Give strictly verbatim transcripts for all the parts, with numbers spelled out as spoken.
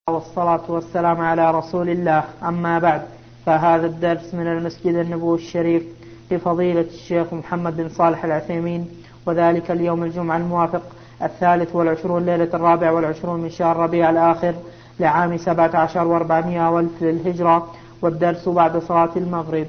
والصلاة والسلام على رسول الله. أما بعد، فهذا الدرس من المسجد النبوي الشريف لفضيلة الشيخ محمد بن صالح العثيمين، وذلك اليوم الجمعة الموافق الثالث والعشرون ليلة الرابع والعشرون من شهر ربيع الآخر لعام سبعة عشر وأربعمائة والف للهجرة، والدرس بعد صلاة المغرب.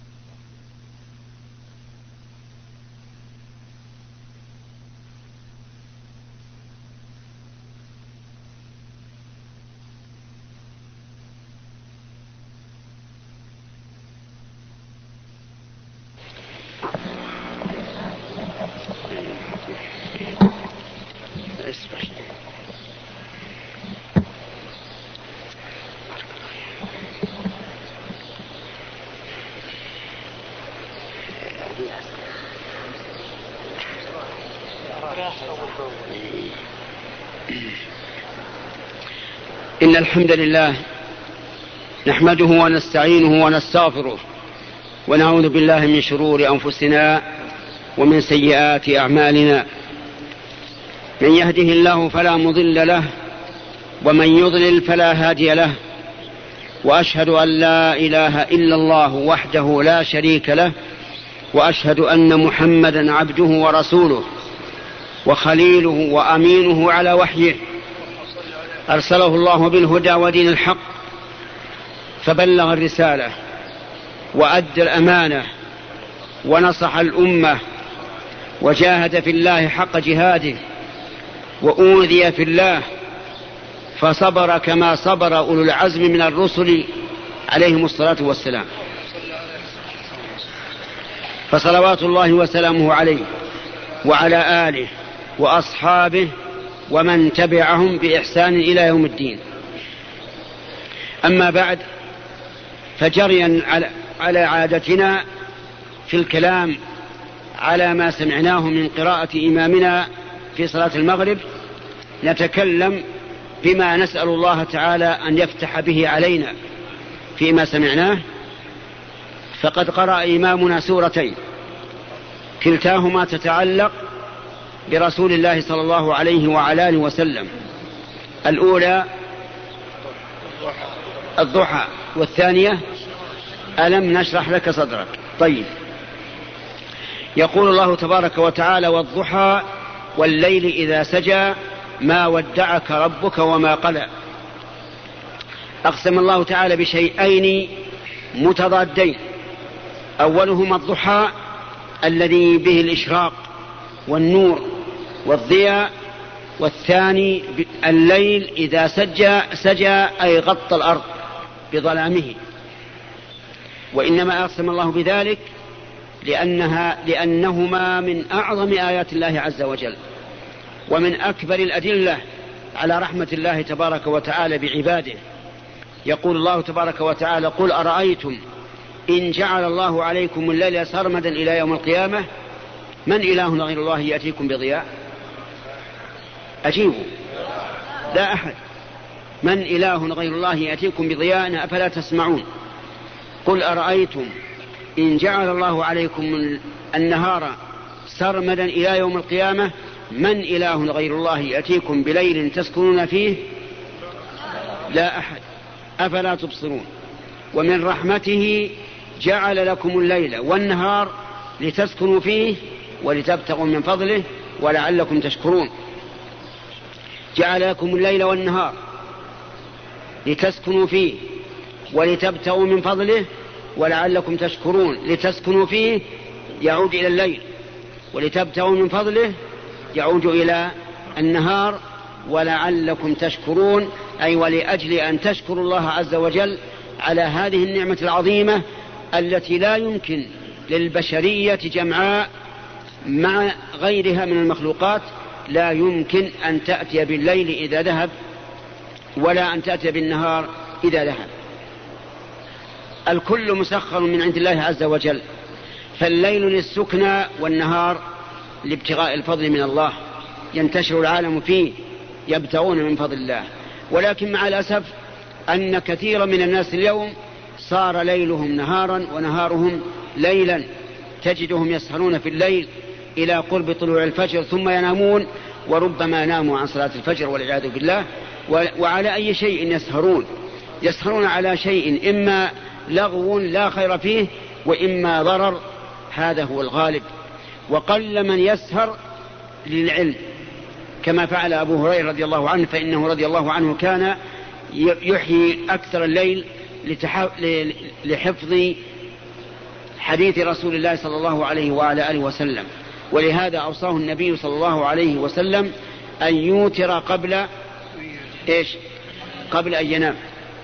إن الحمد لله نحمده ونستعينه ونستغفره ونعوذ بالله من شرور أنفسنا ومن سيئات أعمالنا. من يهده الله فلا مضل له ومن يضلل فلا هادي له، وأشهد أن لا إله إلا الله وحده لا شريك له، وأشهد أن محمدا عبده ورسوله وخليله وأمينه على وحيه، أرسله الله بالهدى ودين الحق فبلغ الرسالة وأدى الأمانة ونصح الأمة وجاهد في الله حق جهاده وأوذي في الله فصبر كما صبر أولو العزم من الرسل عليهم الصلاة والسلام. فصلوات الله وسلامه عليه وعلى آله وأصحابه ومن تبعهم بإحسان إلى يوم الدين. أما بعد، فجريا على عادتنا في الكلام على ما سمعناه من قراءة إمامنا في صلاة المغرب، نتكلم بما نسأل الله تعالى أن يفتح به علينا فيما سمعناه. فقد قرأ إمامنا سورتين كلتاهما تتعلق برسول الله صلى الله عليه وعلى آله وسلم. الأولى الضحى، والثانية ألم نشرح لك صدرك. طيب، يقول الله تبارك وتعالى: والضحى والليل إذا سجى ما ودعك ربك وما قلى. أقسم الله تعالى بشيئين متضادين، أولهما الضحى الذي به الإشراق والنور والضياء، والثاني الليل إذا سجى سجى أي غطى الأرض بظلامه. وإنما أقسم الله بذلك لأنها لأنهما من أعظم آيات الله عز وجل ومن أكبر الأدلة على رحمة الله تبارك وتعالى بعباده. يقول الله تبارك وتعالى: قل أرأيتم إن جعل الله عليكم الليل سرمدا إلى يوم القيامة من إله غير الله يأتيكم بضياء. أجيبوا، لا أحد. من إله غير الله يأتيكم بضياء أفلا تسمعون. قل أرأيتم إن جعل الله عليكم النهار سرمدا إلى يوم القيامة من إله غير الله يأتيكم بليل تسكنون فيه. لا أحد، أفلا تبصرون. ومن رحمته جعل لكم الليل والنهار لتسكنوا فيه ولتبتغوا من فضله ولعلكم تشكرون. جعل لكم الليل والنهار لتسكنوا فيه ولتبتغوا من فضله ولعلكم تشكرون. لتسكنوا فيه يعود إلى الليل، ولتبتغوا من فضله يعود إلى النهار، ولعلكم تشكرون أي ولأجل أن تشكروا الله عز وجل على هذه النعمة العظيمة التي لا يمكن للبشرية جمعاء مع غيرها من المخلوقات لا يمكن أن تأتي بالليل إذا ذهب ولا أن تأتي بالنهار إذا ذهب. الكل مسخر من عند الله عز وجل، فالليل للسكنى والنهار لابتغاء الفضل من الله، ينتشر العالم فيه يبتغون من فضل الله. ولكن مع الأسف أن كثيرا من الناس اليوم صار ليلهم نهارا ونهارهم ليلا. تجدهم يسهرون في الليل إلى قرب طلوع الفجر ثم ينامون، وربما ناموا عن صلاة الفجر والعياذ بالله، وعلى أي شيء يسهرون؟ يسهرون على شيء إما لغو لا خير فيه وإما ضرر، هذا هو الغالب. وقل من يسهر للعلم كما فعل أبو هريرة رضي الله عنه، فإنه رضي الله عنه كان يحيي أكثر الليل لحفظ حديث رسول الله صلى الله عليه وعلى آله وسلم. ولهذا أوصاه النبي صلى الله عليه وسلم أن يوتر قبل إيش؟ قبل أن ينام.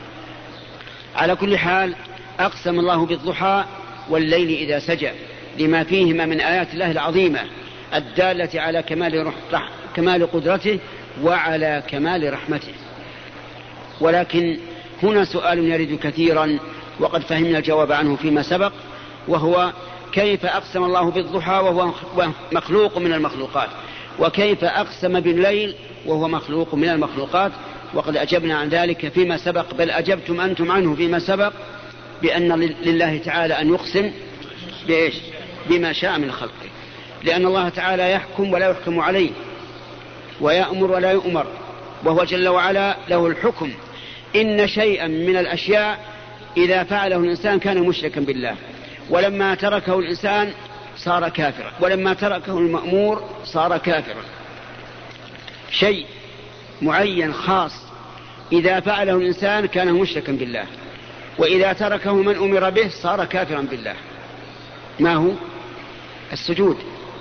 على كل حال أقسم الله بالضحى والليل إذا سجى لما فيهما من آيات الله العظيمة الدالة على كمال, كمال قدرته وعلى كمال رحمته. ولكن هنا سؤال يرد كثيرا وقد فهمنا الجواب عنه فيما سبق، وهو كيف أقسم الله بالضحى وهو مخلوق من المخلوقات، وكيف أقسم بالليل وهو مخلوق من المخلوقات؟ وقد أجبنا عن ذلك فيما سبق، بل أجبتم أنتم عنه فيما سبق بأن لله تعالى أن يقسم بإيش؟ بما شاء من خلقه، لأن الله تعالى يحكم ولا يحكم عليه، ويأمر ولا يؤمر، وهو جل وعلا له الحكم. إن شيئا من الأشياء إذا فعله الإنسان كان مشركا بالله، ولما تركه الإنسان صار كافرا، ولما تركه المأمور صار كافرا. شيء معين خاص إذا فعله الإنسان كان مشركا بالله، وإذا تركه من أمر به صار كافرا بالله. ما هو؟ السجود.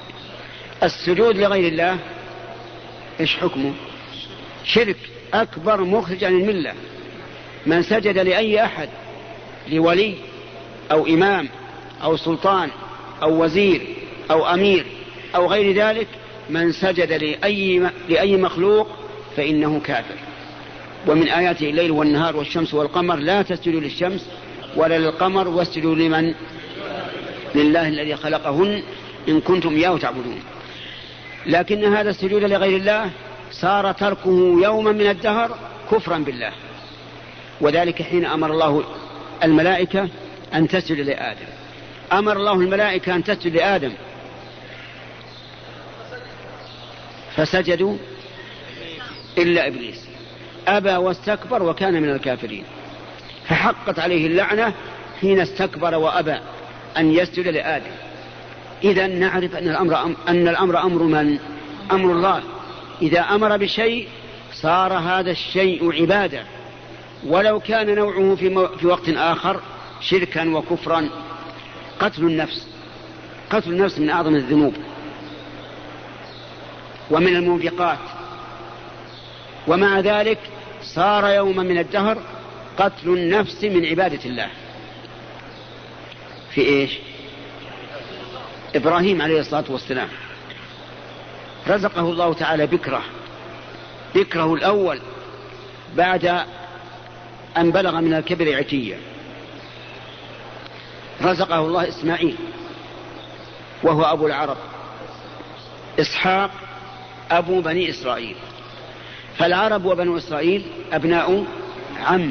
السجود لغير الله إيش حكمه؟ شرك أكبر مخرج عن الملة. من سجد لأي أحد، لولي أو إمام أو سلطان أو وزير أو أمير أو غير ذلك، من سجد لأي, لأي مخلوق فإنه كافر. ومن آياته الليل والنهار والشمس والقمر، لا تسجدوا للشمس ولا للقمر واسجدوا لمن؟ لله الذي خلقهن إن كنتم إياه تعبدون. لكن هذا السجود لغير الله صار تركه يوما من الدهر كفرا بالله، وذلك حين أمر الله الملائكة أن تسجد لآدم. أمر الله الملائكة أن تسجد لآدم فسجدوا إلا إبليس أبى واستكبر وكان من الكافرين، فحقت عليه اللعنة حين استكبر وأبى أن يسجد لآدم. إذن نعرف أن الأمر, أن الأمر أمر من؟ أمر الله. إذا أمر بشيء صار هذا الشيء عبادة، ولو كان نوعه في, في وقت آخر شركا وكفرا. قتل النفس، قتل النفس من أعظم الذنوب ومن الموبقات، ومع ذلك صار يوما من الدهر قتل النفس من عبادة الله. في إيش؟ إبراهيم عليه الصلاة والسلام رزقه الله تعالى بكره، بكره الأول بعد أن بلغ من الكبر عتيا. رزقه الله إسماعيل وهو أبو العرب، إسحاق أبو بني إسرائيل، فالعرب وبنو إسرائيل أبناء عم.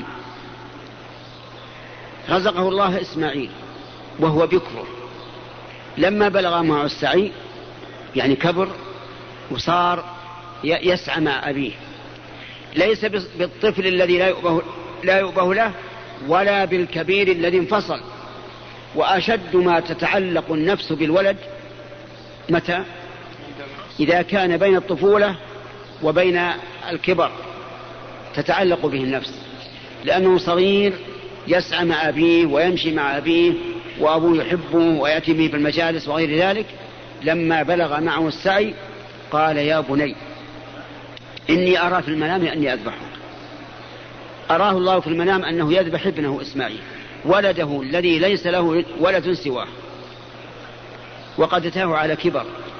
رزقه الله إسماعيل وهو بكره، لما بلغ معه السعي يعني كبر وصار يسعى مع أبيه، ليس بالطفل الذي لا يؤبه, لا يؤبه له ولا بالكبير الذي انفصل. وأشد ما تتعلق النفس بالولد متى؟ إذا كان بين الطفولة وبين الكبر تتعلق به النفس، لأنه صغير يسعى مع أبيه ويمشي مع أبيه وأبوه يحبه ويأتي به في المجالس وغير ذلك. لما بلغ معه السعي قال يا بني إني أرى في المنام أني أذبحك. أراه الله في المنام أنه يذبح ابنه إسماعيل، ولده الذي ليس له ولد سواه، وقد أتاه على كبر.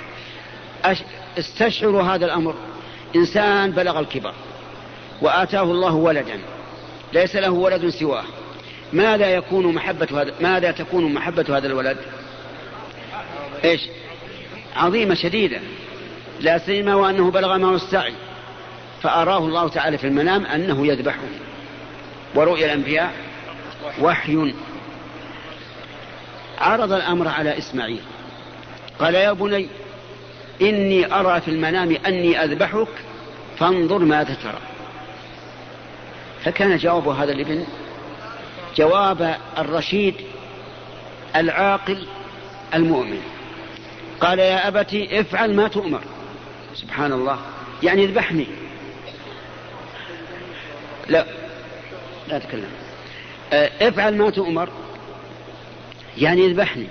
استشعر هذا الأمر، إنسان بلغ الكبر وآتاه الله ولدا ليس له ولد سواه، ماذا يكون محبة هذا ماذا تكون محبة هذا الولد؟ إيش؟ عظيمة شديدة، لا سيما وأنه بلغ معه السعي. فأراه الله تعالى في المنام أنه يذبحه، ورؤيا الأنبياء وحي. عرض الأمر على إسماعيل قال يا بني إني أرى في المنام أني أذبحك فانظر ماذا ترى. فكان جواب هذا الابن جواب الرشيد العاقل المؤمن. قال يا أبتي افعل ما تؤمر. سبحان الله، يعني اذبحني. لا لا تكلم. افعل ما تؤمر يعني اذبحني.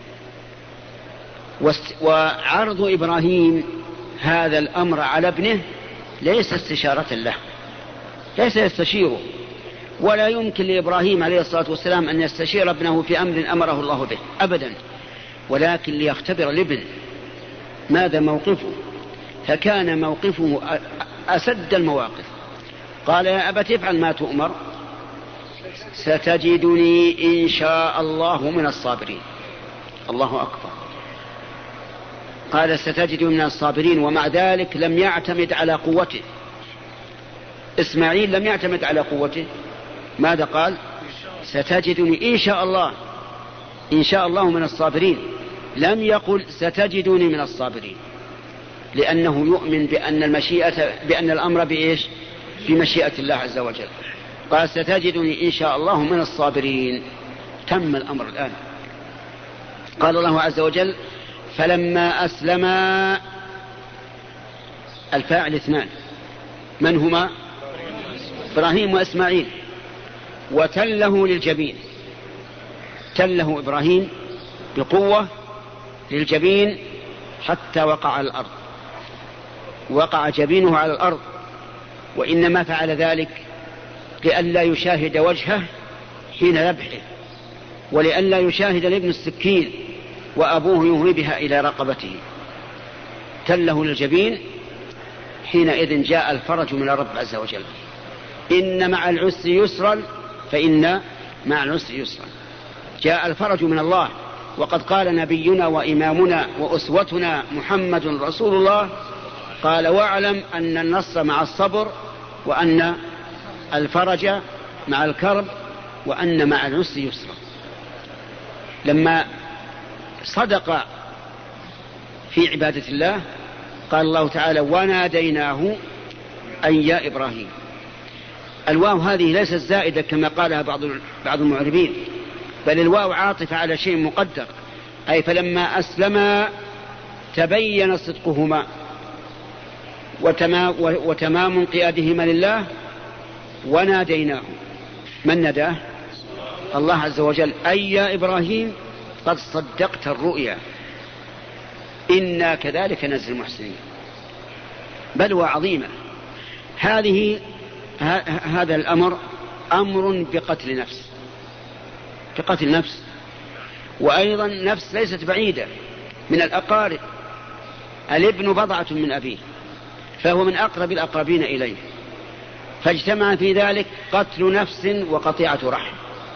وعرض إبراهيم هذا الأمر على ابنه ليس استشارة له، ليس يستشيره، ولا يمكن لإبراهيم عليه الصلاة والسلام أن يستشير ابنه في أمر أمره الله به أبدا، ولكن ليختبر الابن ماذا موقفه. فكان موقفه أسد المواقف. قال يا أبت افعل ما تؤمر ستجدني إن شاء الله من الصابرين. الله أكبر. قال ستجدني من الصابرين، ومع ذلك لم يعتمد على قوته. إسماعيل لم يعتمد على قوته. ماذا قال؟ ستجدني إن شاء الله، إن شاء الله من الصابرين. لم يقل ستجدني من الصابرين، لأنه يؤمن بأن المشيئة بأن الأمر بإيش؟ بمشيئة الله عز وجل. قال ستجدني إن شاء الله من الصابرين. تم الأمر الآن. قال الله عز وجل فلما أسلما. الفاعل اثنان، من هما؟ إبراهيم وإسماعيل. وتله للجبين، تله إبراهيم بقوة للجبين حتى وقع على الأرض، وقع جبينه على الأرض. وإنما فعل ذلك لئلا يشاهد وجهه حين ذبحه، ولئلا يشاهد الابن السكين وأبوه يهوي بها إلى رقبته. تله للجبين. حينئذ جاء الفرج من الرب عز وجل. إن مع العسر يسرا فإن مع العسر يسرا. جاء الفرج من الله. وقد قال نبينا وإمامنا وأسوتنا محمد رسول الله، قال واعلم أن النصر مع الصبر، وأن الفرج مع الكرب، وأن مع العسر يسرا. لما صدق في عبادة الله قال الله تعالى وناديناه أي يا إبراهيم. الواو هذه ليست زائدة كما قالها بعض بعض المعربين، بل الواو عاطفة على شيء مقدر. أي فلما أسلما تبين صدقهما وتمام انقيادهما لله وناديناه. من نداه؟ الله عز وجل. أي يا إبراهيم قد صدقت الرؤيا إنا كذلك نجزي المحسنين. بلوى عظيمة هذه. هذا الأمر أمر بقتل نفس، بقتل نفس. وأيضا نفس ليست بعيدة من الأقارب. الابن بضعة من أبيه، فهو من أقرب الأقربين إليه، فاجتمع في ذلك قتل نفس وقطيعة رحم.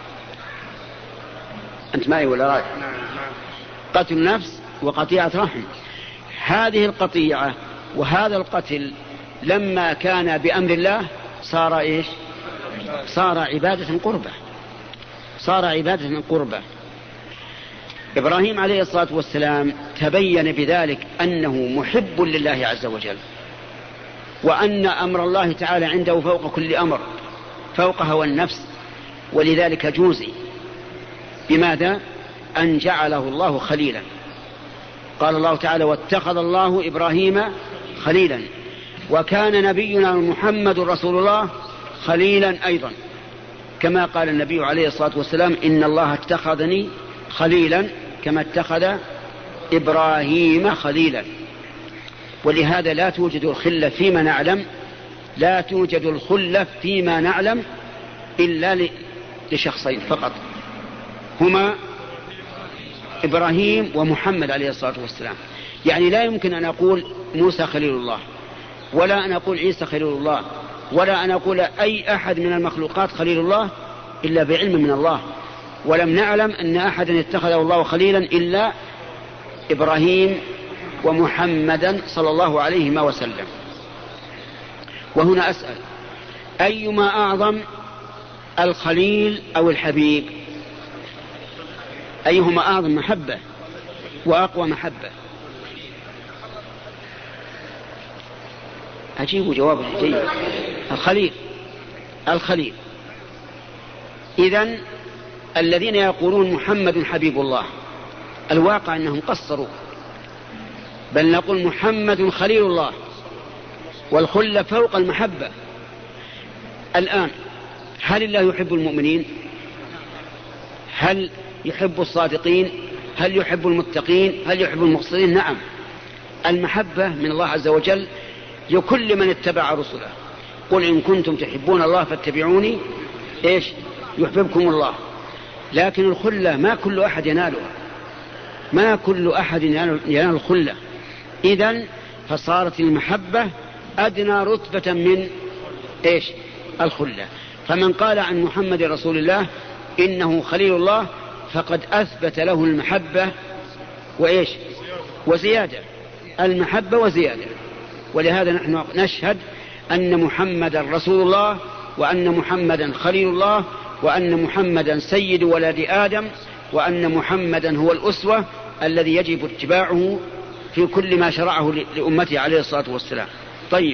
أنت معي ولا راي؟ قتل نفس وقطيعة رحم. هذه القطيعة وهذا القتل لما كان بأمر الله صار إيش؟ صار عبادة قربة، صار عبادة قربة. إبراهيم عليه الصلاة والسلام تبين بذلك أنه محب لله عز وجل، وأن أمر الله تعالى عنده فوق كل أمر، فوق هوى النفس. ولذلك جوزي بماذا؟ أن جعله الله خليلا. قال الله تعالى واتخذ الله إبراهيم خليلا. وكان نبينا محمد رسول الله خليلا أيضا، كما قال النبي عليه الصلاة والسلام إن الله اتخذني خليلا كما اتخذ إبراهيم خليلا. ولهذا لا توجد الخلة فيما نعلم، لا توجد الخلة فيما نعلم إلا لشخصين فقط، هما إبراهيم ومحمد عليه الصلاة والسلام. يعني لا يمكن أن أقول موسى خليل الله، ولا أن أقول عيسى خليل الله، ولا أن أقول أي أحد من المخلوقات خليل الله إلا بعلم من الله. ولم نعلم أن أحدا اتخذه الله خليلا إلا إبراهيم ومحمدا صلى الله عليه وسلم. وهنا أسأل أيما أعظم الخليل أو الحبيب؟ أيهما أعظم محبة وأقوى محبة؟ أجيب جواب جيد. الخليل. الخليل. إذن الذين يقولون محمد حبيب الله الواقع أنهم قصروا، بل نقول محمد خليل الله، والخلة فوق المحبة. الآن هل الله يحب المؤمنين؟ هل يحب الصادقين؟ هل يحب المتقين؟ هل يحب المقصرين؟ نعم. المحبة من الله عز وجل لكل من اتبع رسله. قل إن كنتم تحبون الله فاتبعوني إيش يحببكم الله. لكن الخلة ما كل أحد ينالها، ما كل أحد ينال الخلة. إذن فصارت المحبة أدنى رتبة من إيش الخلة. فمن قال عن محمد رسول الله إنه خليل الله فقد أثبت له المحبة وإيش وزيادة، المحبة وزيادة. ولهذا نحن نشهد أن محمدا رسول الله، وأن محمدا خليل الله، وأن محمدا سيد ولد آدم، وأن محمدا هو الأسوة الذي يجب اتباعه في كل ما شرعه لأمته عليه الصلاة والسلام. طيب،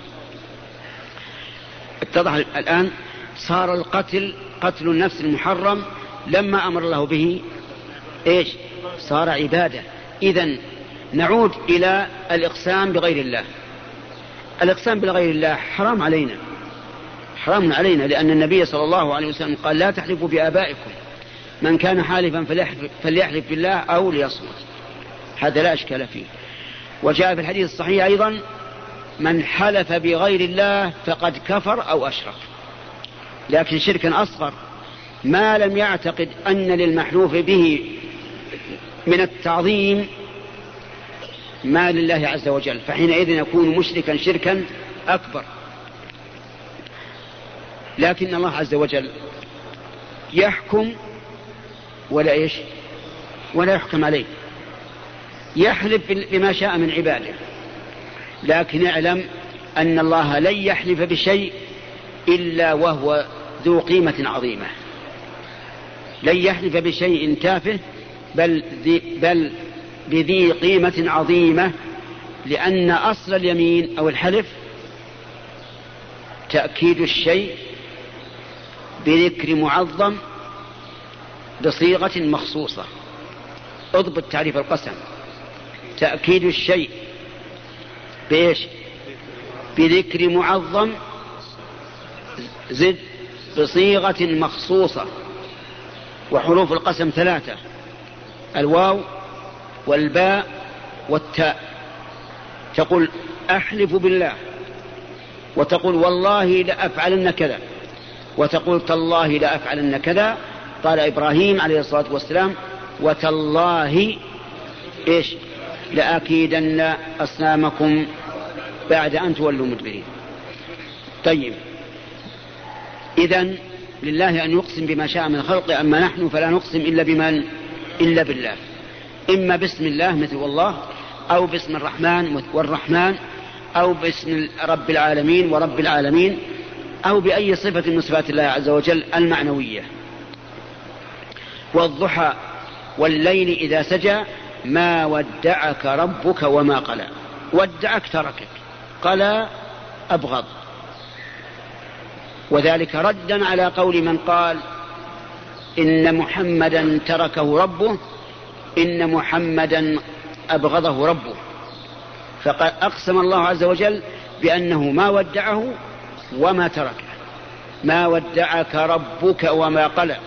اتضح الآن صار القتل قتل النفس المحرم لما أمر الله به إيش صار عبادة. إذن نعود إلى الإقسام بغير الله. الإقسام بغير الله حرام علينا، حرام علينا، لأن النبي صلى الله عليه وسلم قال لا تحلفوا بآبائكم، من كان حالفا فليحلف, فليحلف بالله أو ليصمت. هذا لا إشكال فيه. وجاء في الحديث الصحيح أيضا من حلف بغير الله فقد كفر أو أشرك، لكن شركا أصغر ما لم يعتقد أن للمحلوف به من التعظيم ما لله عز وجل، فحينئذ يكون مشركا شركا أكبر. لكن الله عز وجل يحكم ولا إيش ولا يحكم عليه، يحلف بما شاء من عباده، لكن اعلم أن الله لن يحلف بشيء إلا وهو ذو قيمة عظيمة. لن يحلف بشيء تافه بل, بل بذي قيمة عظيمة، لأن أصل اليمين أو الحلف تأكيد الشيء بذكر معظم بصيغة مخصوصة. اضبط تعريف القسم: تأكيد الشيء بإيش بذكر معظم زد بصيغة مخصوصة. وحروف القسم ثلاثة: الواو والباء والتاء. تقول أحلف بالله، وتقول والله لأفعلن كذا، وتقول تالله لأفعلن كذا. قال إبراهيم عليه الصلاة والسلام وتالله إيش لأكيدن أصنامكم بعد أن تولوا مدبرين. طيب، إذن لله أن يقسم بما شاء من خلقه، أما نحن فلا نقسم إلا بمن إلا بالله، إما باسم الله مثل والله، أو باسم الرحمن والرحمن، أو باسم رب العالمين ورب العالمين، أو بأي صفة من صفات الله عز وجل المعنوية. والضحى والليل إذا سجى ما ودعك ربك وما قلى. ودعك تركك، قلى أبغض. وذلك ردا على قول من قال إن محمدا تركه ربه، إن محمدا أبغضه ربه. فقد أقسم الله عز وجل بأنه ما ودعه وما تركه. ما ودعك ربك وما قلى.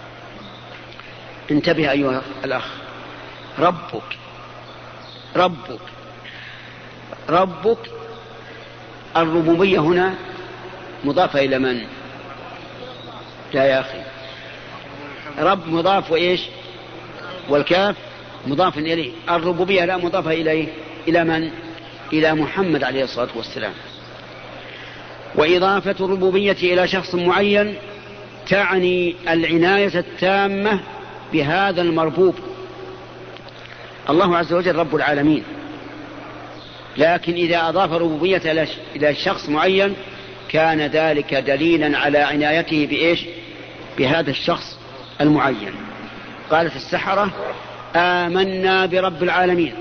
انتبه أيها الأخ، ربك ربك ربك الربوبية هنا مضافة إلى من؟ لا يا أخي، رب مضاف وإيش والكاف مضاف إليه. الربوبية لا مضافة إليه. إلى من؟ إلى محمد عليه الصلاة والسلام. وإضافة الربوبية إلى شخص معين تعني العناية التامة بهذا المربوب. الله عز وجل رب العالمين، لكن إذا أضاف الربوبية إلى شخص معين كان ذلك دليلا على عنايته بإيش بهذا الشخص المعين. قالت السحرة آمنا برب العالمين،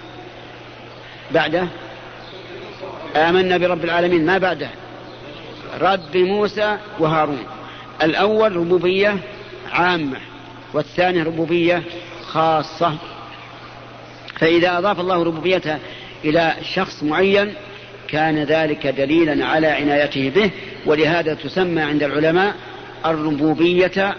بعده آمنا برب العالمين ما بعده رب موسى وهارون. الأول ربوبية عامة، والثاني ربوبية خاصة. فإذا أضاف الله ربوبيته إلى شخص معين كان ذلك دليلا على عنايته به، ولهذا تسمى عند العلماء الربوبية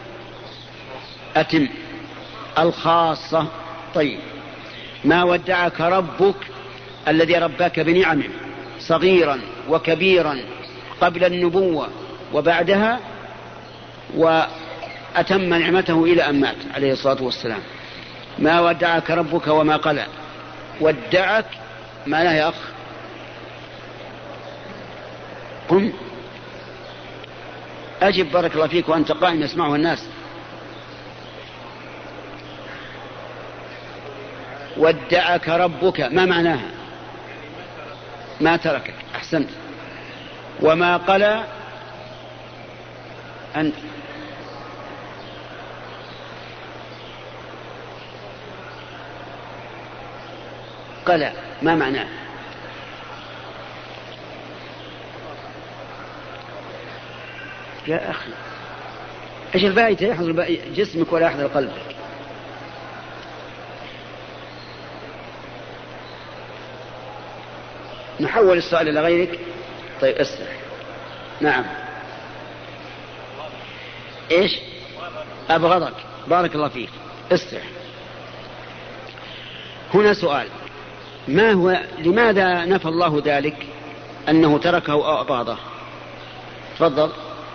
أتم الخاصة. طيب، ما ودعك ربك الذي رباك بنعمه صغيرا وكبيرا قبل النبوة وبعدها، وأتم نعمته إلى أن مات عليه الصلاة والسلام. ما ودعك ربك وما قلى. ودعك ما لا يا أخ؟ قم أجب بارك الله فيك وأنت قائم يسمعه الناس. ودعك ربك ما معناها؟ ما تركك. أحسنت. وما قلى أنت. قلى ما معناه؟ يا أخي إيش الفائدة؟ يحضر جسمك ولا يحضر قلبك. نحول السؤال إلى غيرك. طيب اسمع. نعم. إيش؟ أبغضك. بارك الله فيك. استرح. هنا سؤال: ما هو لماذا نفى الله ذلك أنه تركه أو أبغضه؟ تفضل.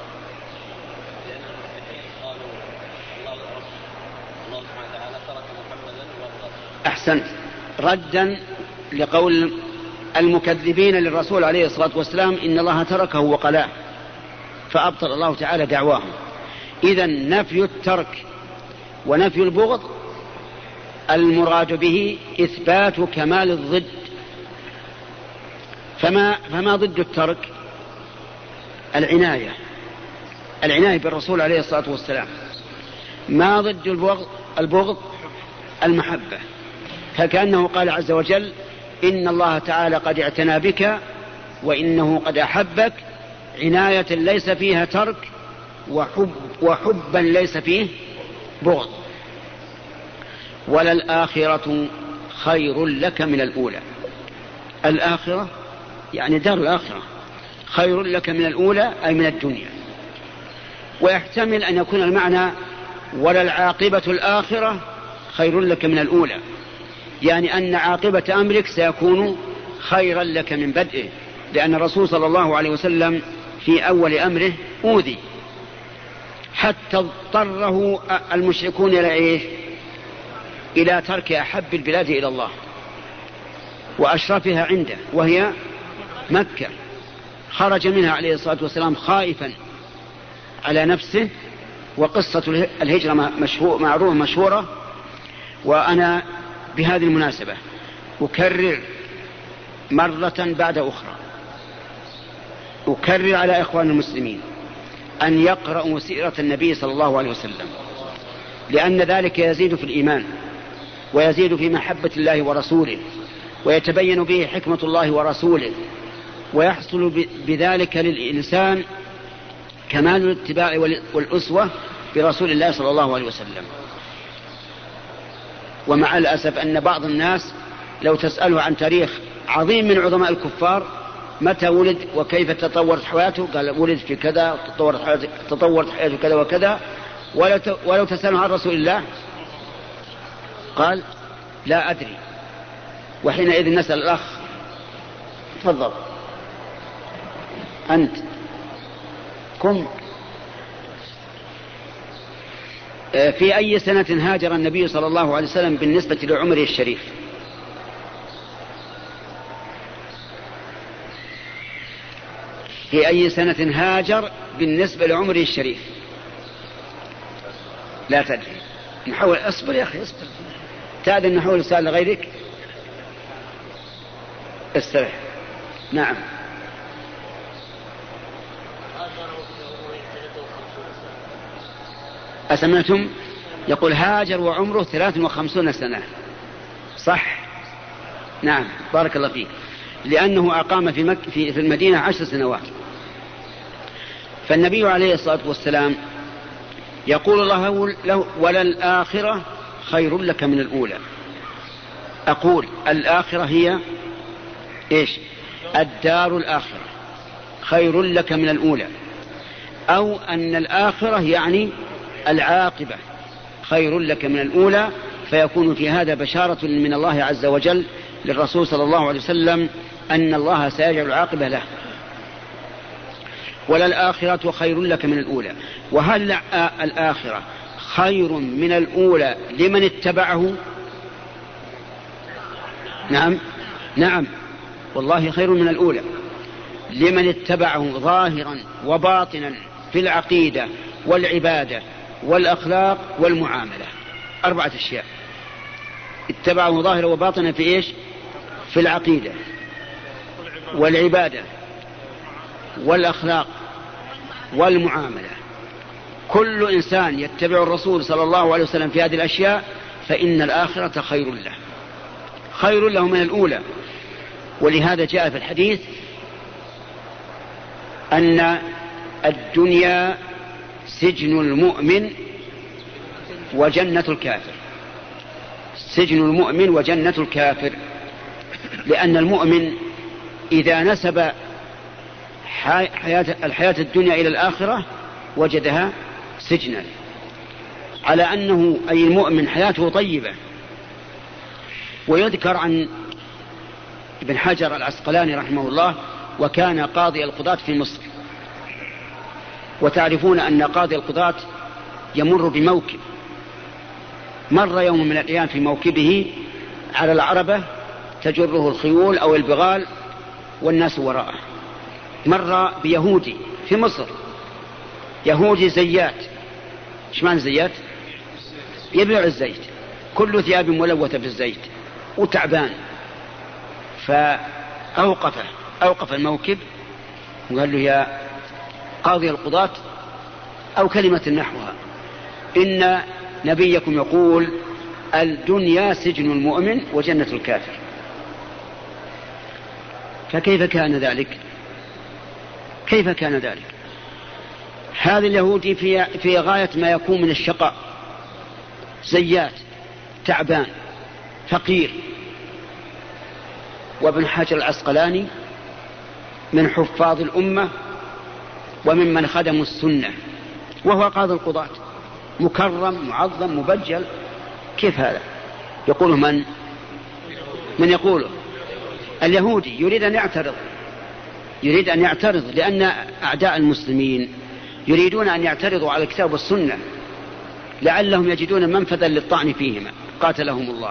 أحسنت. ردا لقول المكذبين للرسول عليه الصلاة والسلام إن الله تركه وقلاه، فأبطل الله تعالى دعواهم. إذن نفي الترك ونفي البغض المراد به إثبات كمال الضد. فما, فما ضد الترك؟ العناية العناية بالرسول عليه الصلاة والسلام. ما ضد البغض؟ البغض المحبة. فكأنه قال عز وجل: إن الله تعالى قد اعتنى بك وإنه قد أحبك عناية ليس فيها ترك، وحب وحبا ليس فيه بغض. وللآخرة خير لك من الأولى. الآخرة يعني دار الآخرة خير لك من الأولى أي من الدنيا. ويحتمل أن يكون المعنى وللعاقبة الآخرة خير لك من الأولى، يعني أن عاقبة أمرك سيكون خيرا لك من بدئه، لأن الرسول صلى الله عليه وسلم في أول أمره أوذي حتى اضطره المشركون إلى إيه؟ إلى ترك أحب البلاد إلى الله وأشرفها عنده وهي مكة. خرج منها عليه الصلاة والسلام خائفا على نفسه. وقصة الهجرة مشهور معروفة مشهورة. وأنا بهذه المناسبة أكرر مرة بعد أخرى أكرر على إخوان المسلمين أن يقرأوا سيرة النبي صلى الله عليه وسلم، لأن ذلك يزيد في الإيمان ويزيد في محبة الله ورسوله، ويتبين به حكمة الله ورسوله، ويحصل بذلك للإنسان كمال الاتباع والأسوة برسول الله صلى الله عليه وسلم. ومع الأسف أن بعض الناس لو تسأله عن تاريخ عظيم من عظماء الكفار متى ولد وكيف تطورت حياته، قال ولد في كذا، تطورت حياته, تطورت حياته كذا وكذا. ولو تسأله عن رسول الله قال لا أدري. وحينئذ نسأل الأخ. تفضل أنت. كم في أي سنة هاجر النبي صلى الله عليه وسلم بالنسبة لعمره الشريف؟ في أي سنة هاجر بالنسبة لعمره الشريف؟ لا تدري. نحاول. اصبر يا أخي اصبر. تأذن نحاول السؤال لغيرك. استرح. نعم. أسمعتم؟ يقول هاجر وعمره ثلاث وخمسون سنة. صح؟ نعم بارك الله فيك. لأنه أقام في, مك في المدينة عشر سنوات. فالنبي عليه الصلاة والسلام يقول الله له وللآخرة خير لك من الأولى. أقول الآخرة هي إيش؟ الدار الآخرة خير لك من الأولى، أو أن الآخرة يعني العاقبة خير لك من الأولى، فيكون في هذا بشارة من الله عز وجل للرسول صلى الله عليه وسلم أن الله سيجعل العاقبة له. وللآخرة خير لك من الأولى. وهل الآخرة خير من الأولى لمن اتبعه؟ نعم نعم والله خير من الأولى لمن اتبعه ظاهرا وباطنا في العقيدة والعبادة والأخلاق والمعاملة. أربعة أشياء اتبعه ظاهرا وباطنا في إيش؟ في العقيدة والعبادة والأخلاق والمعاملة. كل إنسان يتبع الرسول صلى الله عليه وسلم في هذه الأشياء فإن الآخرة خير له خير له من الأولى. ولهذا جاء في الحديث أن الدنيا سجن المؤمن وجنة الكافر. سجن المؤمن وجنة الكافر، لأن المؤمن إذا نسب حياة الحياة الدنيا إلى الآخرة وجدها سجنا، على أنه أي المؤمن حياته طيبة. ويذكر عن ابن حجر العسقلاني رحمه الله، وكان قاضي القضاة في مصر، وتعرفون أن قاضي القضاة يمر بموكب، مر يوم من الأيام في موكبه على العربة تجره الخيول أو البغال والناس وراءه، مر بيهودي في مصر، يهودي زيات. ايش معنى زيات؟ يبيع الزيت، كل ثياب ملوثة بالزيت وتعبان. فأوقفه أوقف الموكب وقال له يا قاضي القضاة، أو كلمة نحوها، إن نبيكم يقول الدنيا سجن المؤمن وجنة الكافر. فكيف كان ذلك؟ كيف كان ذلك؟ هذا اليهودي في, في غاية ما يكون من الشقاء، زيات، تعبان، فقير. وابن حجر العسقلاني من حفاظ الأمة وممن خدموا السنة، وهو قاضي القضاة، مكرم معظم مبجل. كيف هذا؟ يقوله من؟ من يقوله؟ اليهودي يريد أن يعترض يريد أن يعترض لأن أعداء المسلمين يريدون أن يعترضوا على الكتاب والسنة لعلهم يجدون منفذا للطعن فيهما، قاتلهم الله.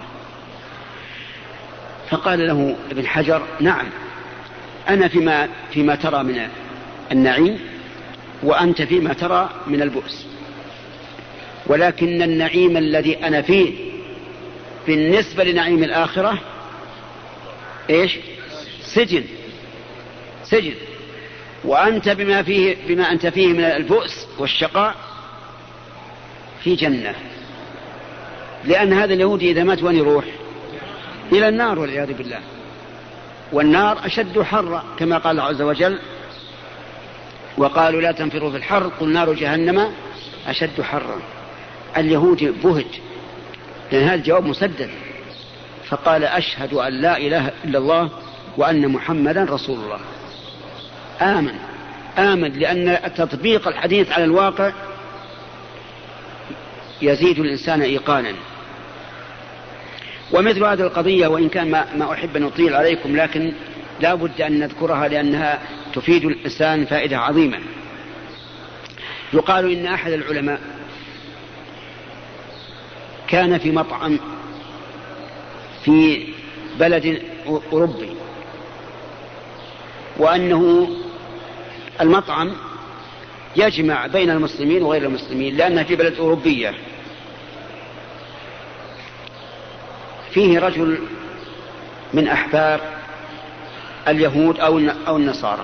فقال له ابن حجر نعم، أنا فيما, فيما ترى من النعيم وأنت فيما ترى من البؤس، ولكن النعيم الذي أنا فيه بالنسبة لنعيم الآخرة إيش؟ سجن سجن وأنت بما, فيه بما أنت فيه من البؤس والشقاء في جنة. لأن هذا اليهودي إذا مات وين يروح؟ إلى النار والعياذ بالله، والنار أشد حرا كما قال الله عز وجل وقالوا لا تنفروا في الحر قل نار جهنم أشد حرا. اليهودي بهج لأن هذا الجواب مسدد، فقال أشهد أن لا إله إلا الله وأن محمدا رسول الله. آمن آمن لأن تطبيق الحديث على الواقع يزيد الإنسان إيقانا. ومثل هذه القضية، وإن كان ما, ما أحب أن أطيل عليكم، لكن لا بد أن نذكرها لأنها تفيد الإنسان فائدة عظيمة. يقال إن أحد العلماء كان في مطعم في بلد أوروبي، وأنه المطعم يجمع بين المسلمين وغير المسلمين لأنها في بلد أوروبية. فيه رجل من أحبار اليهود أو النصارى،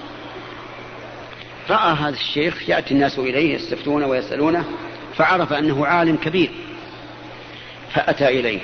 رأى هذا الشيخ يأتي الناس إليه يستفتونه ويسألونه، فعرف أنه عالم كبير، فأتى إليه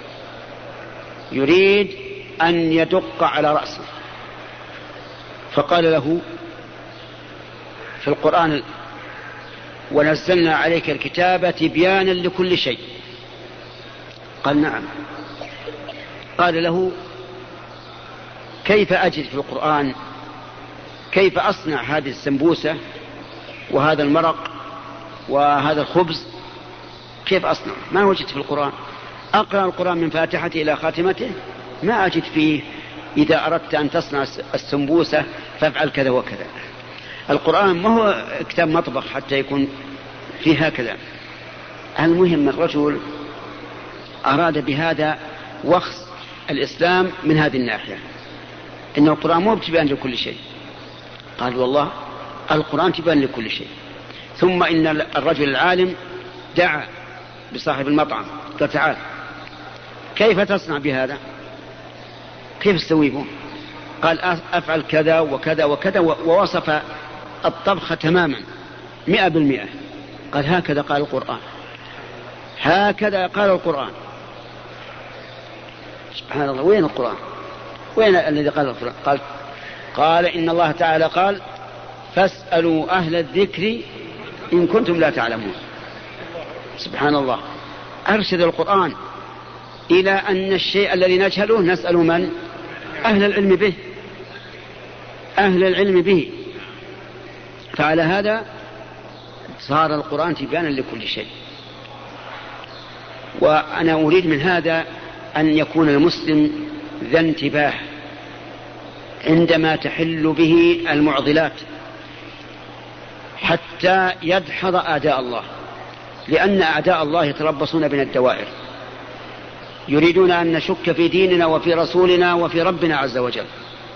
يريد أن يدق على رأسه، فقال له في القرآن ونزلنا عليك الكتاب تبيانا لكل شيء؟ قال نعم. قال له كيف أجد في القرآن كيف أصنع هذه السمبوسة وهذا المرق وهذا الخبز؟ كيف أصنع؟ ما وجدت في القرآن. أقرأ القرآن من فاتحته إلى خاتمته ما أجد فيه إذا أردت أن تصنع السمبوسة فافعل كذا وكذا. القرآن ما هو كتاب مطبخ حتى يكون فيه هكذا. المهم الرجل أراد بهذا وخص الإسلام من هذه الناحية، إن القرآن مو بتبان لكل شيء. قال والله القرآن تبان لكل شيء. ثم إن الرجل العالم دعا بصاحب المطعم قال تعال كيف تصنع بهذا؟ كيف تسويه؟ قال أفعل كذا وكذا وكذا، ووصف الطبخ تماما مئة بالمئة. قال هكذا قال القرآن، هكذا قال القرآن. سبحان الله، وين القرآن؟ وين الذي قال القرآن؟ قال قال إن الله تعالى قال فاسألوا أهل الذكر إن كنتم لا تعلمون. سبحان الله، أرشد القرآن إلى أن الشيء الذي نجهله نسأل من؟ أهل العلم به، أهل العلم به. فعلى هذا صار القرآن تبيانا لكل شيء. وأنا أريد من هذا أن يكون المسلم ذا انتباه عندما تحل به المعضلات حتى يدحض أعداء الله، لأن أعداء الله يتربصون بنا الدوائر، يريدون أن نشك في ديننا وفي رسولنا وفي ربنا عز وجل.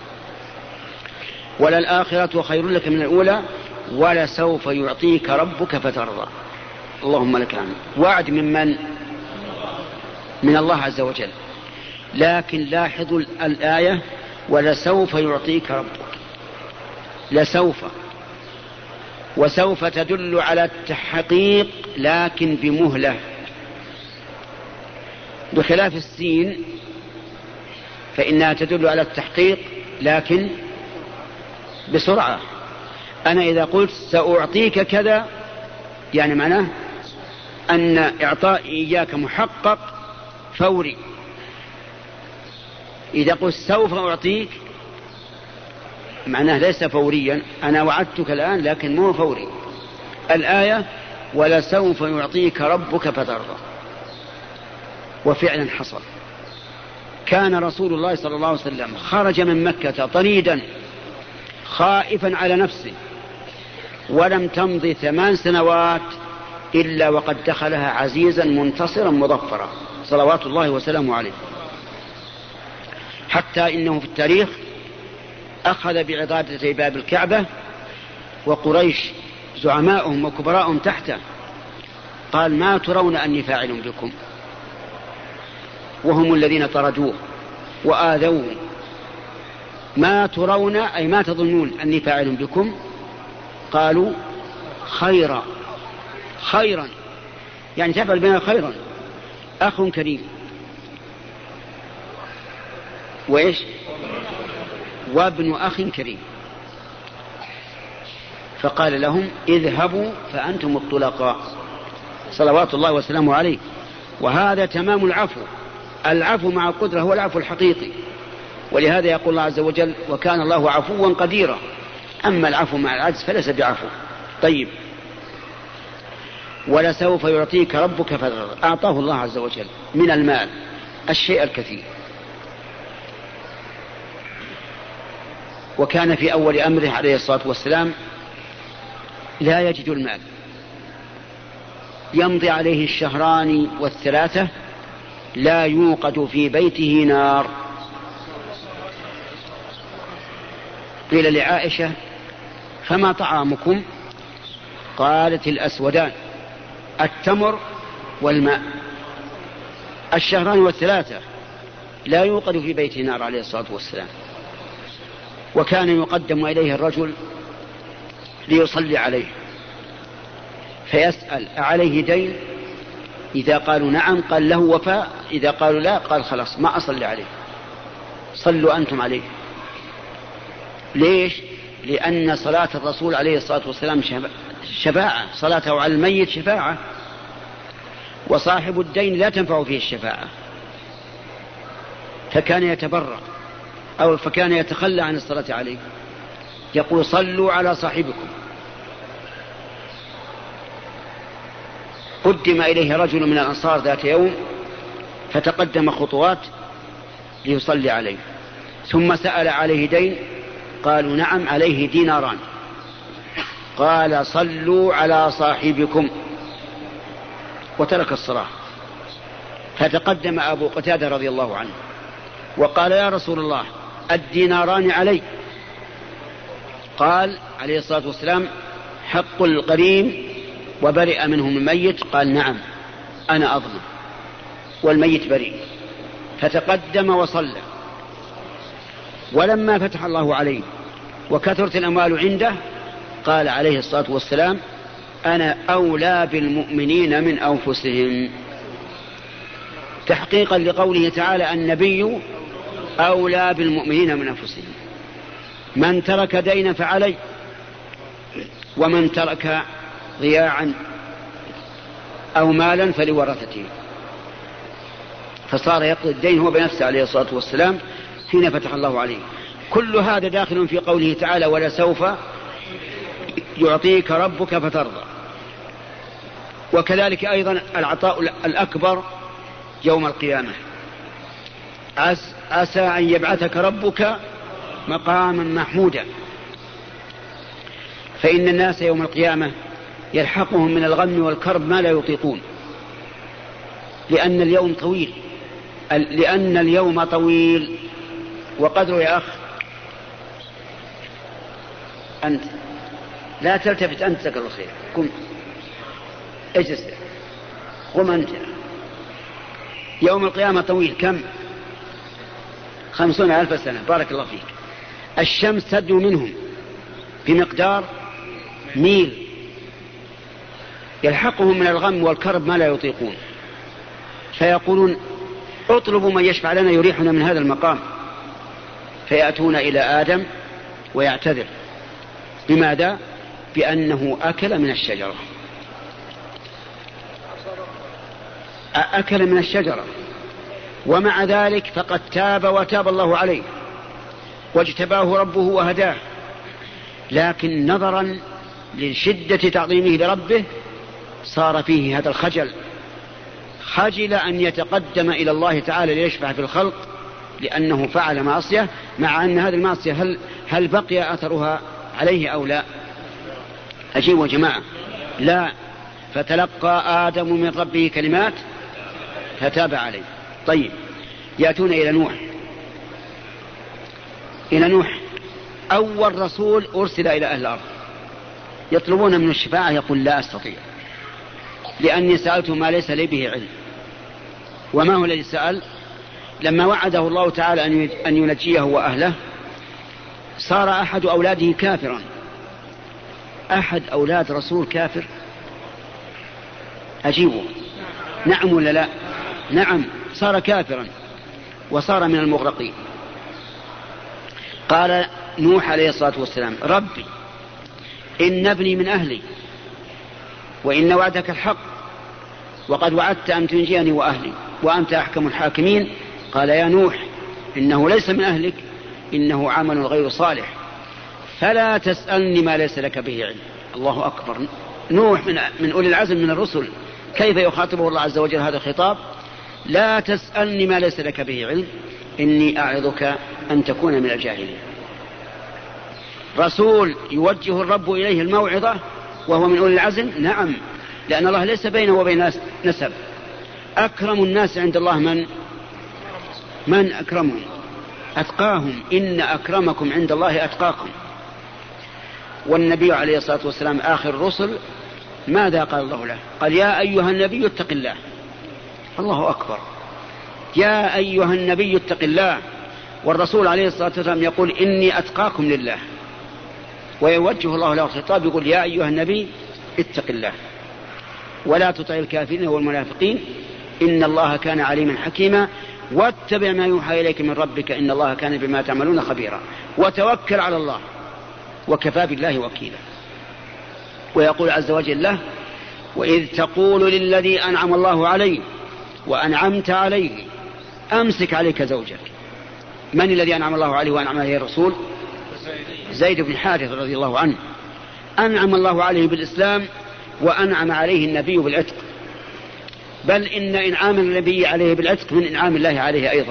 وللآخرة خير لك من الأولى ولسوف يعطيك ربك فترضى. اللهم لك الحمد. وعد من من؟ من الله عز وجل. لكن لاحظوا الآية ولسوف يعطيك ربك. لسوف، وسوف تدل على التحقيق لكن بمهلة، بخلاف السين فإنها تدل على التحقيق لكن بسرعة. أنا إذا قلت سأعطيك كذا يعني معناه أن إعطائي إياك محقق فوري. إذا قلت سوف أعطيك معناه ليس فوريا، أنا وعدتك الآن لكن مو فوري. الآية ولسوف يعطيك ربك فترضى، وفعلا حصل. كان رسول الله صلى الله عليه وسلم خرج من مكة طريدا خائفا على نفسه، ولم تمضي ثمان سنوات إلا وقد دخلها عزيزا منتصرا مظفرا صلوات الله وسلامه عليه، حتى إنه في التاريخ أخذ بعضادة باب الكعبة وقريش زعماؤهم وكبراءهم تحته، قال ما ترون أني فاعل بكم؟ وهم الذين طردوه وآذوه. ما ترون أي ما تظنون أني فاعل بكم؟ قالوا خيرا. خيرا يعني تفعل بنا خيرا، أخ كريم وإيش وابن أخ كريم. فقال لهم اذهبوا فأنتم الطلقاء صلوات الله وسلامه عليه. وهذا تمام العفو. العفو مع القدرة هو العفو الحقيقي، ولهذا يقول الله عز وجل وكان الله عفوا قديرا. أما العفو مع العجز فليس بعفو. طيب، ولسوف يعطيك ربك فترضى. أعطاه الله عز وجل من المال الشيء الكثير. وكان في أول أمره عليه الصلاة والسلام لا يجد المال، يمضي عليه الشهران والثلاثة لا يوقد في بيته نار. قيل لعائشة فما طعامكم؟ قالت الأسودان التمر والماء. الشهران والثلاثة لا يوقد في بيته نار عليه الصلاة والسلام. وكان يقدم إليه الرجل ليصلي عليه فيسأل أعليه دين؟ إذا قالوا نعم قال له وفاء، إذا قالوا لا قال خلاص ما أصلي عليه، صلوا أنتم عليه. ليش؟ لأن صلاة الرسول عليه الصلاة والسلام شفاعة، صلاته على الميت شفاعة، وصاحب الدين لا تنفع فيه الشفاعة، فكان يتبرأ أو فكان يتخلى عن الصلاة عليه، يقول صلوا على صاحبكم. قدم إليه رجل من الأنصار ذات يوم فتقدم خطوات ليصلي عليه، ثم سأل عليه دين، قالوا نعم عليه ديناران، قال صلوا على صاحبكم وترك الصلاة. فتقدم أبو قتادة رضي الله عنه وقال يا رسول الله الديناران علي. قال عليه الصلاة والسلام حق القريم وبرئ منهم الميت، قال نعم أنا أظلم والميت بريء. فتقدم وصلى، ولما فتح الله عليه وكثرت الأموال عنده قال عليه الصلاة والسلام أنا أولى بالمؤمنين من أنفسهم، تحقيقا لقوله تعالى النبي أولى بالمؤمنين من أنفسهم. من ترك دينا فعلي، ومن ترك ضياعا أو مالا فلورثته، فصار يقضي الدين هو بنفسه عليه الصلاة والسلام حين فتح الله عليه. كل هذا داخل في قوله تعالى ولسوف يعطيك ربك فترضى. وكذلك أيضا العطاء الأكبر يوم القيامة، عسى أن يبعثك ربك مقاما محمودا. فإن الناس يوم القيامة يلحقهم من الغم والكرب ما لا يطيقون، لأن اليوم طويل، لأن اليوم طويل وقدره يا أخ. أنت لا تلتفت، أنت سكر الخير، قم اجلس، قم أنت. يوم القيامة طويل، كم؟ خمسون ألف سنة، بارك الله فيك. الشمس تدنو منهم بمقدار ميل، يلحقهم من الغم والكرب ما لا يطيقون، فيقولون اطلبوا من يشفع لنا يريحنا من هذا المقام، فيأتون إلى آدم ويعتذر. بماذا؟ بأنه أكل من الشجرة، أكل من الشجرة، ومع ذلك فقد تاب وتاب الله عليه واجتباه ربه وهداه، لكن نظرا لشدة تعظيمه لربه صار فيه هذا الخجل، خجل أن يتقدم إلى الله تعالى ليشفع في الخلق لأنه فعل معصية، مع أن هذه المعصية هل, هل بقي أثرها عليه أو لا؟ أجيبوا جماعة، لا. فتلقى آدم من ربه كلمات فتاب عليه. طيب، يأتون إلى نوح. إلى نوح أول رسول أرسل إلى أهل الأرض، يطلبون من الشفاعة، يقول لا أستطيع لأني سألت ما ليس لي به علم. وما هو الذي سأل؟ لما وعده الله تعالى أن ينجيه وأهله صار أحد أولاده كافرا. أحد أولاد رسول كافر، أجيبه، نعم ولا لا؟ نعم، صار كافرا وصار من المغرقين. قال نوح عليه الصلاة والسلام ربي إن ابني من أهلي وإن وعدك الحق وقد وعدت أن تنجيني وأهلي وأنت أحكم الحاكمين. قال يا نوح إنه ليس من أهلك، إنه عمل غير صالح، فلا تسألني ما ليس لك به علم. الله أكبر، نوح من, من أولي العزم من الرسل، كيف يخاطبه الله عز وجل هذا الخطاب؟ لا تسألني ما ليس لك به علم إني أعظك أن تكون من الجاهلين. رسول يوجه الرب إليه الموعظة وهو من أولي العزم، نعم، لأن الله ليس بينه وبين نسب. أكرم الناس عند الله من من أكرمهم؟ أتقاهم، إن أكرمكم عند الله أتقاكم. والنبي عليه الصلاة والسلام آخر الرسل ماذا قال الله له؟ قال يا أيها النبي اتق الله. الله أكبر، يا أيها النبي اتق الله. والرسول عليه الصلاة والسلام يقول إني أتقاكم لله، ويوجه الله له الخطاب يقول يا أيها النبي اتق الله ولا تطع الكافرين والمنافقين إن الله كان عليما حكيما واتبع ما يوحى إليك من ربك إن الله كان بما تعملون خبيرا وتوكل على الله. وكفى بالله وكيلا. ويقول عز وجل له: وإذ تقول للذي أنعم الله عليه وأنعمت عليه أمسك عليك زوجك. من الذي أنعم الله عليه وأنعم عليه الرسول؟ زيد بن حارثة رضي الله عنه. أنعم الله عليه بالإسلام وأنعم عليه النبي بالعتق، بل إن إنعام النبي عليه بالعتق من إنعام الله عليه أيضا.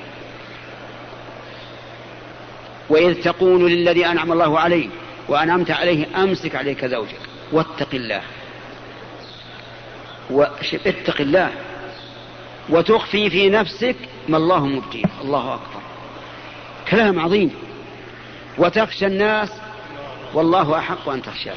وإذ تقول للذي أنعم الله عليه وأنعمت عليه أمسك عليك زوجك واتق الله، واتق الله وتخفي في نفسك ما الله مبديه. الله أكبر، كلام عظيم. وتخشى الناس والله أحق أن تخشاه.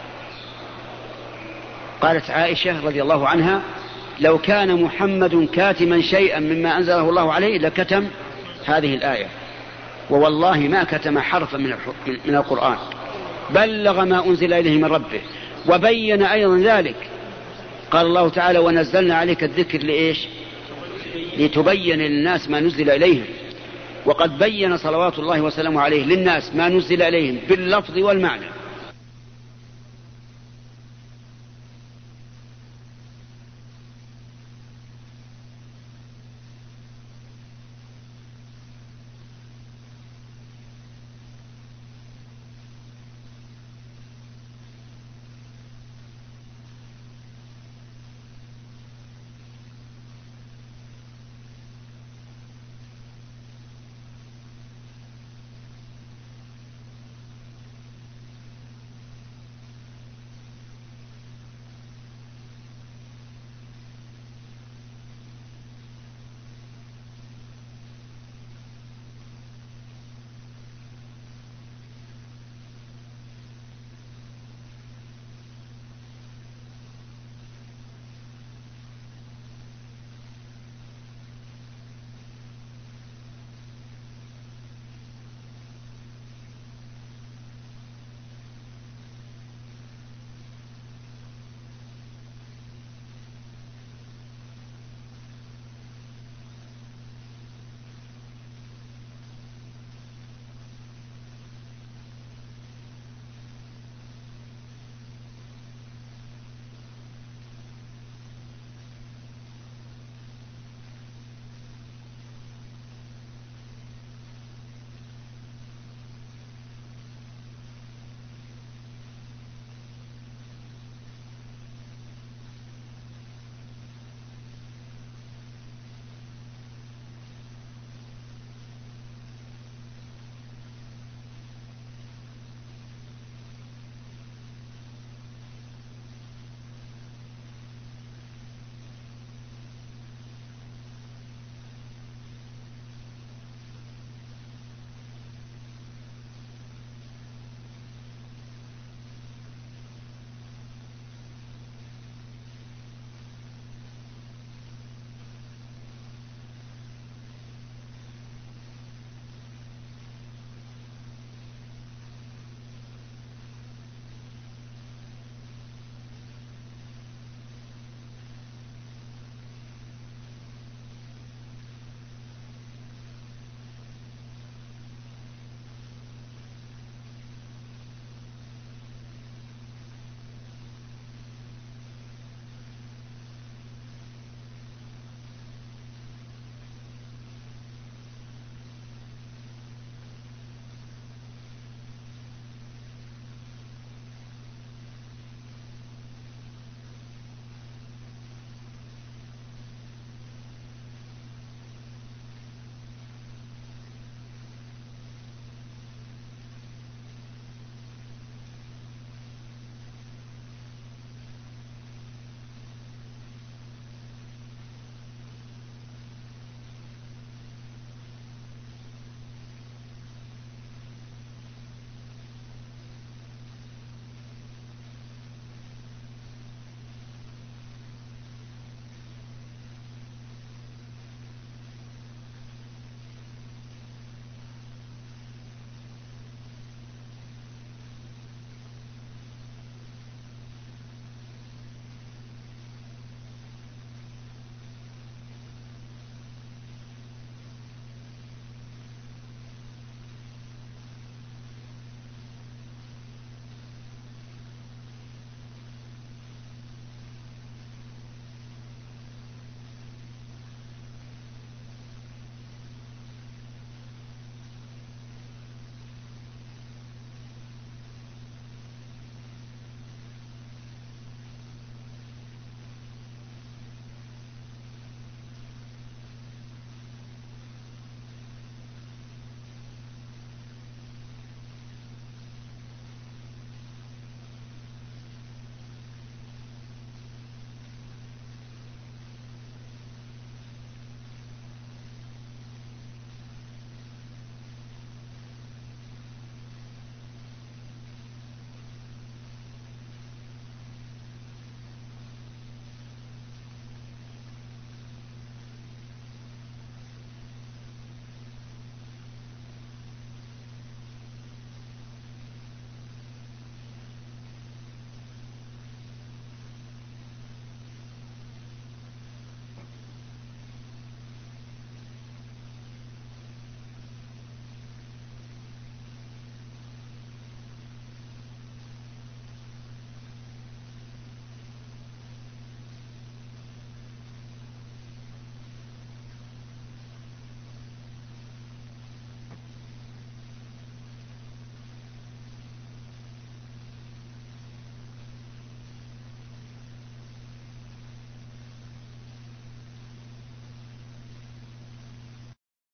قالت عائشة رضي الله عنها: لو كان محمد كاتما شيئا مما أنزله الله عليه لكتم هذه الآية، ووالله ما كتم حرفا من القرآن، بلغ ما أنزل إليه من ربه. وبين أيضا ذلك، قال الله تعالى: ونزلنا عليك الذكر لإيش؟ لتبين للناس ما نزل إليهم. وقد بين صلوات الله وسلامه عليه للناس ما نزل إليهم باللفظ والمعنى.